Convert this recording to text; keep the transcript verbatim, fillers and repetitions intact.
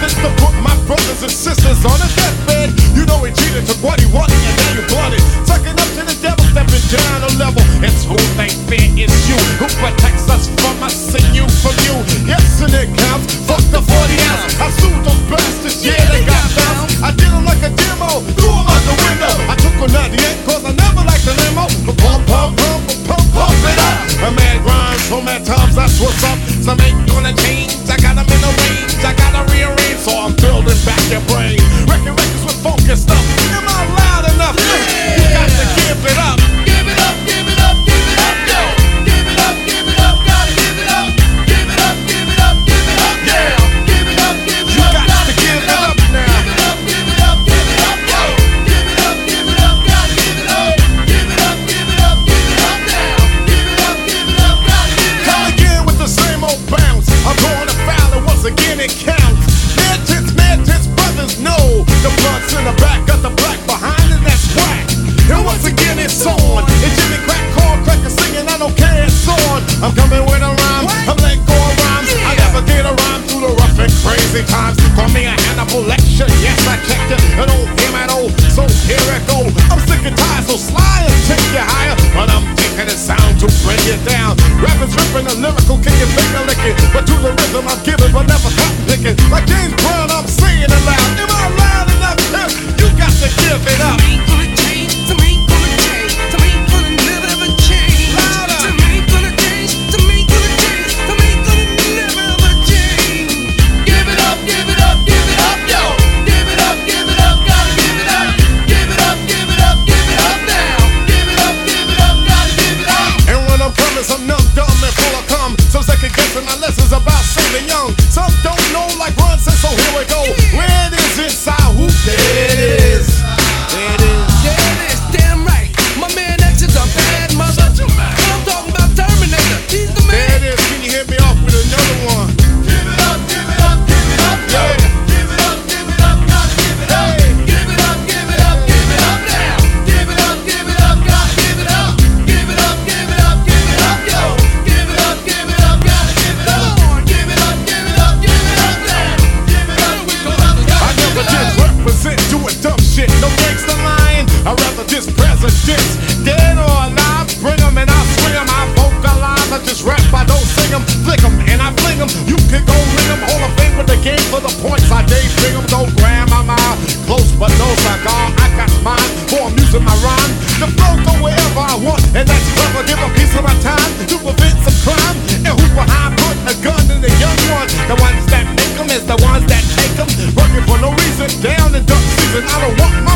this to put my brothers and sisters on a deathbed. You know he cheated, took what he wanted, and now you blooded. Sucking up to the devil, stepping down a level. It's who they fear, it's you who protects us from us and you from you. Yes, and it counts. Fuck the forty ounce. I sued those bastards, yeah, they got bounced. I did them like a demo, threw them out the window. I took a ninety-eight cause I never liked the limo. But pump, pump, pump, pump, pump it up. A man grinds so many times, that's what's up. Some ain't gonna change, I got them in the range. I gotta rearrange, so I'm building back your brain. Wrecking records with funk and stuff. Am I loud enough? You got to give it up. Give it up, give it up, give it up, yo. Give it up, give it up, gotta give it up. Give it up, give it up, give it up, yeah. Give it up, give it You up, got gotta to give it up now. Give it up, give it up, give it up, yo. Give it up, give it up, gotta give it up. Give it up, give it up, give it up now. Give it up, give it up, gotta give it Come up. again with the same old bounce. I'm going to foul and once again it counts. Mad tits, mad tits, brothers know. The blood's in the back, got the black behind and that's whack. And once again it's on. It's Jimmy Crack, corn cracker singing, I don't care, it's on. I'm coming with a rhyme, I'm letting go of rhymes. I never get a rhyme through the rough and crazy times. Call me a Hannibal lecture, yes I checked it. I don't hear at all, so here I go. I'm sick and tired, so sly and take you higher. But I'm taking the sound to bring it down. Rappers ripping the lyrical, can you finger licking? But to the rhythm I'm giving, but never cotton picking. Like James Brown, I'm saying it loud. Am I loud enough? You got to give it up. Some ain't gonna change, some ain't gonna change, some ain't gonna never ever change. Louder. Some ain't gonna change, some ain't gonna change, some ain't gonna never ever change. Give it up, give it up, give it up, yo. Give it up, give it up, gotta give it up. Give it up, give it up, give it up now. Give it up, give it up, gotta give it up. And when I'm coming, some numb, dumb, and full of cum. Some second guessing my lessons about saving young. Some don't know like Ron said, so here we go. Where it is inside, who there it is. There it is. Yeah, it is damn right. My man X is a bad mother. I'm talking about Terminator. He's the There man. it is. Can you hit me off with another one? Give it up, give it up, give it up, yo. Yeah. Give it up, give it up, gotta give it up. Give it up, give it up, give it up now. Give it up, give it up, gotta give it up. Give it up, give it up, give it up, yo. Give it up, give it up, gotta give it up. Give it up, give it up, give it up now. Give it up, give it up, I gotta never give it just up. represent doing dumb shit. No gangsta lying. I'd rather just presidents. Dead or alive, bring 'em and I swing 'em. I vocalize, I just rap, I don't sing 'em. Flick 'em and I fling 'em. You can go ring 'em. Hall of Fame with the game for the points. I day bring 'em. Don't grab my mouth. Close but no cigar. I got mine for I'm using my rhyme. The flow go wherever I want, and that's clever. Give a piece of my time to prevent some crime. And who's behind putting a gun in the young one? The ones that make 'em is the ones that take 'em. Working for no reason, down in duck season. I don't want my